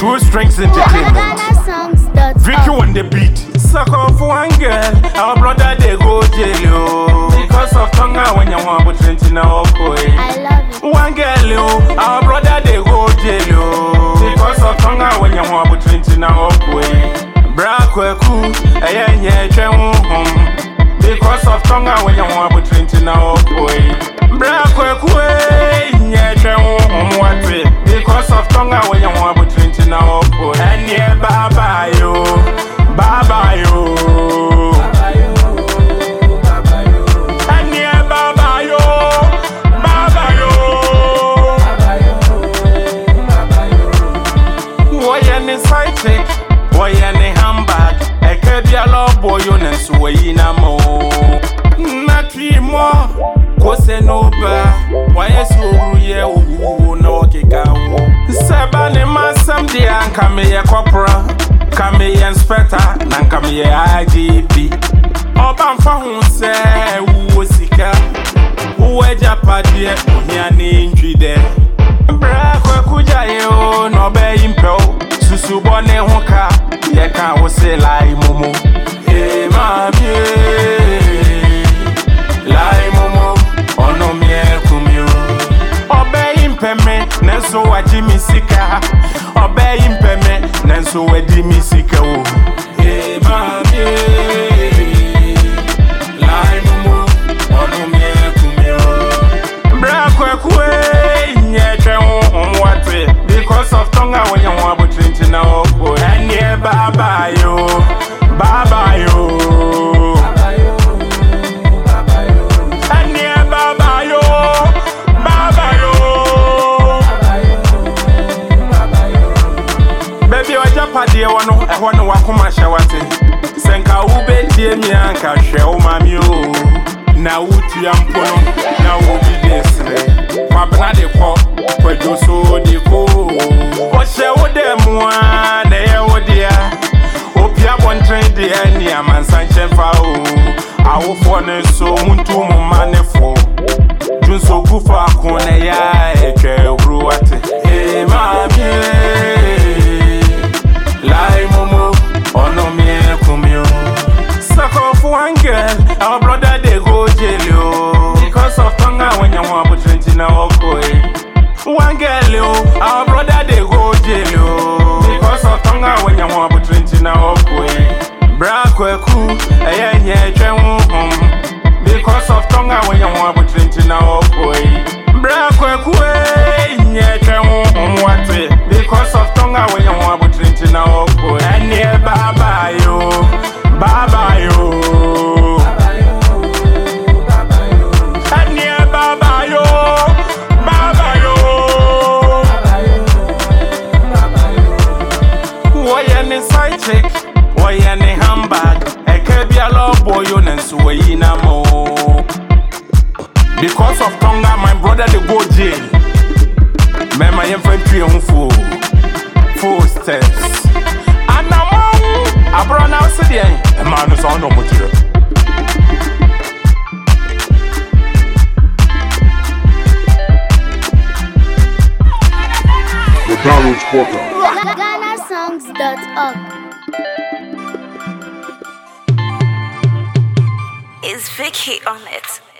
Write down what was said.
Two Strings Entertainment. Vicky on the beat. Suck off one girl, our brother they go jail. Because of Tonga when you want to drink in our boy. I love it. One girl, our brother they go jail. Because of Tonga when you want to drink in our boy. Brakweku, aye, because of Tonga when you want to drink in our boy. Brakweku, because of Tonga when you want to drink in our boy. And yeah, baba yo, baba yo. And yeah, baba yo, baba yo. Why any side chick? Why any handbag? I could be a love boy, you know, so we na mo. Not more. Kose no ba, why so ye no kikawo. Sabane masam di ankame ye corporal, kame ye inspector, nankame ye IGP. Oba mfa hu se wo sika, wo japade ohia ne ntwi de. Bra kwakuja ye o no be impel, susu bone ho ka, ye ka wo se lai momo. E ma lai momo. Ono miel kumyo Obe impeme Nenso waji misika Obe impeme Nenso wedi misika wo Hey mami Lai mumu Ono miel kumyo Brakwe kwe Nyekwe mwate Because of Tonga when you want to drink in our boy. And yeah baba yo Baba yo Padia wano ehwano wakoma shawate senka ube tie mi anka hwe o mami o na wutu ya mpono na obi desre kwabna de ko kwadwo so de ko o hye wo de mua na ye wo de a opia bontren de ani amansan chefa o awofo ne so muntu mu manefo junso gufa ko na ya etwe wuru ate e mami Lai momo, ono miel kumyo. Suck off one girl, our brother they go jail. Because of Tonga when you want to drink in our boy. One girl, our brother they go jail. Because of Tonga when you want to drink in our boy. Brakweku, aye, because of Tonga when you want to drink in our boy. Brakweku, because of Tonga when you want to drink in our boy. And yeah, baba yo, baba yo. And yeah, baba yo, baba yo. Why any side chick? Why any handbag? I could be a love boy, you know, so we na mo. Because of Tonga, my brother they go jail. Mema yemfentri on four steps. And now I brought out city a man is on no material. The download portal. GhanaSongs.org. Is Vicky on it?